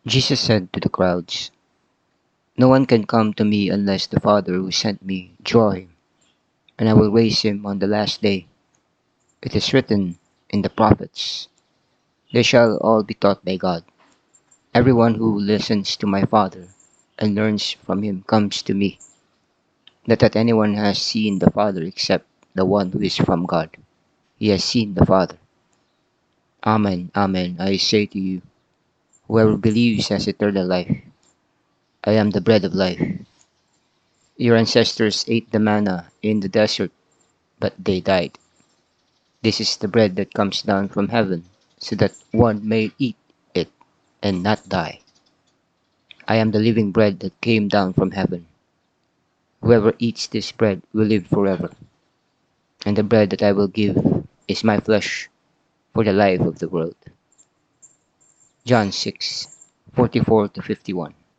Jesus said to the crowds, "No one can come to me unless the Father who sent me draw him, and I will raise him on the last day. It is written in the prophets, 'They shall all be taught by God.' Everyone who listens to my Father and learns from him comes to me. Not that anyone has seen the Father except the one who is from God. He has seen the Father. Amen, amen, I say to you, whoever believes has eternal life. I am the bread of life. Your ancestors ate the manna in the desert, but they died. This is the bread that comes down from heaven, so that one may eat it and not die. I am the living bread that came down from heaven. Whoever eats this bread will live forever, and the bread that I will give is my flesh for the life of the world." John 6:44 to 51.